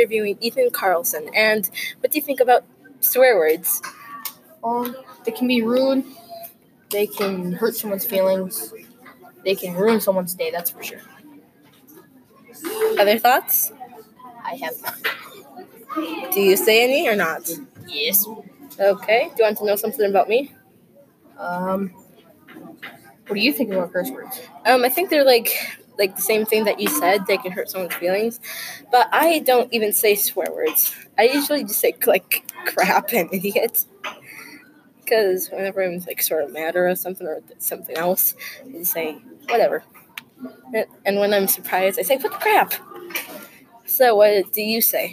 interviewing Ethan Carlson. And what do you think about swear words? They can be rude. They can hurt someone's feelings. They can ruin someone's day, that's for sure. Other thoughts? I have none. Do you say any or not? Yes. Okay. Do you want to know something about me? What do you think about curse words? I think they're like the same thing that you said. They can hurt someone's feelings, but I don't even say swear words. I usually just say like crap and idiot, because whenever I'm like sort of mad or something else, I just say whatever. And when I'm surprised, I say what the crap. So what do you say?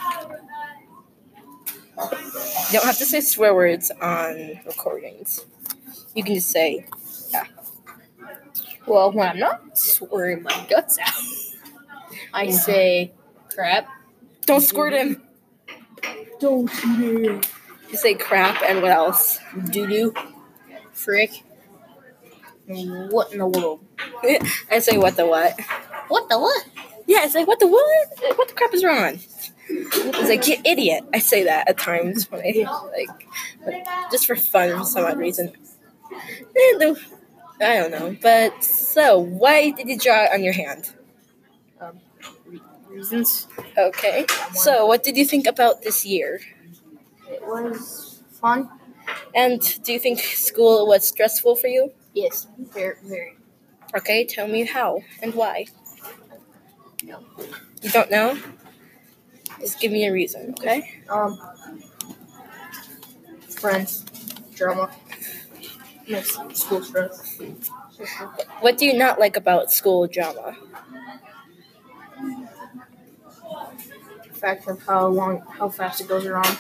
You don't have to say swear words on recordings. You can just say, yeah. Well, when I'm not swearing my guts out, I say crap. Don't squirt him. Don't shoot him. You say crap and what else? Doo-doo. Frick. What in the world? I say what the what? What the what? Yeah, I say what the what? What the crap is wrong? It's like, you idiot. I say that at times when I just for fun for some odd reason. I don't know. But so, why did you draw it on your hand? Reasons. Okay. So, what did you think about this year? It was fun. And do you think school was stressful for you? Yes, very, very. Okay, tell me how and why. No. You don't know? Just give me a reason, okay? Friends, drama, school stress. What do you not like about school drama? The fact of how fast it goes around.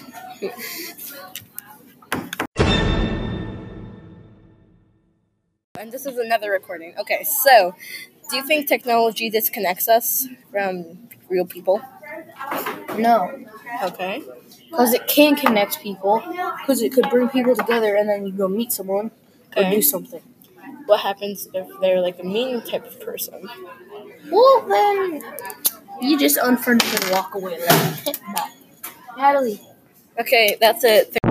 And this is another recording. Okay, so do you think technology disconnects us from real people? No. Okay. Because it can connect people. Because it could bring people together and then you go meet someone or do something. What happens if they're like a mean type of person? Well, then you just unfriend them and walk away. Like, bye. Natalie. Okay, that's it.